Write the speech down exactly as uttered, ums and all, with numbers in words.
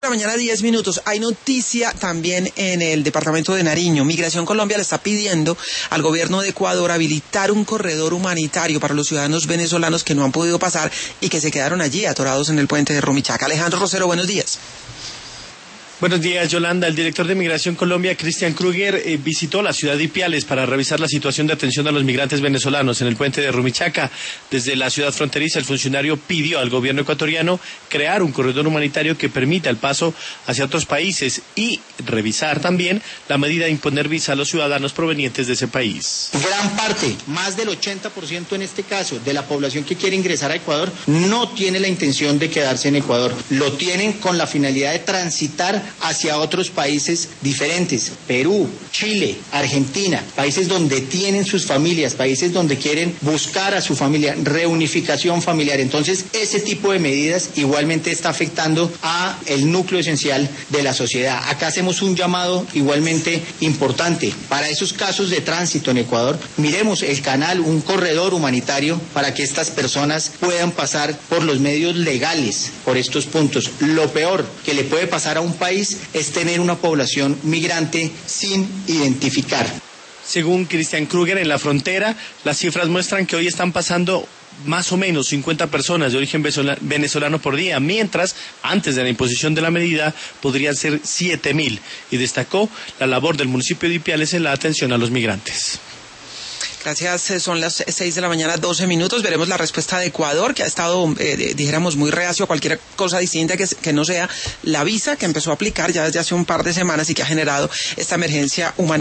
La mañana, diez minutos. Hay noticia también en el departamento de Nariño. Migración Colombia le está pidiendo al gobierno de Ecuador habilitar un corredor humanitario para los ciudadanos venezolanos que no han podido pasar y que se quedaron allí atorados en el puente de Rumichaca. Alejandro Rosero, buenos días. Buenos días, Yolanda. El director de Migración Colombia, Christian Kruger, eh, visitó la ciudad de Ipiales para revisar la situación de atención a los migrantes venezolanos en el puente de Rumichaca. Desde la ciudad fronteriza, el funcionario pidió al gobierno ecuatoriano crear un corredor humanitario que permita el paso hacia otros países y revisar también la medida de imponer visa a los ciudadanos provenientes de ese país. Gran parte, más del ochenta por ciento en este caso, de la población que quiere ingresar a Ecuador no tiene la intención de quedarse en Ecuador. Lo tienen con la finalidad de transitar hacia otros países diferentes, Perú, Chile, Argentina, países donde tienen sus familias, países donde quieren buscar a su familia, reunificación familiar. Entonces, ese tipo de medidas igualmente está afectando a el núcleo esencial de la sociedad. Acá hacemos un llamado igualmente importante. Para esos casos de tránsito en Ecuador, miremos el canal, un corredor humanitario para que estas personas puedan pasar por los medios legales por estos puntos. Lo peor que le puede pasar a un país es tener una población migrante sin identificar. Según Christian Kruger, en la frontera, las cifras muestran que hoy están pasando más o menos cincuenta personas de origen venezolano por día, mientras antes de la imposición de la medida podrían ser siete mil, y destacó la labor del municipio de Ipiales en la atención a los migrantes. Gracias, son las seis de la mañana, doce minutos. Veremos la respuesta de Ecuador, que ha estado, eh, dijéramos, muy reacio a cualquier cosa distinta que, que no sea la visa que empezó a aplicar ya desde hace un par de semanas y que ha generado esta emergencia humanitaria.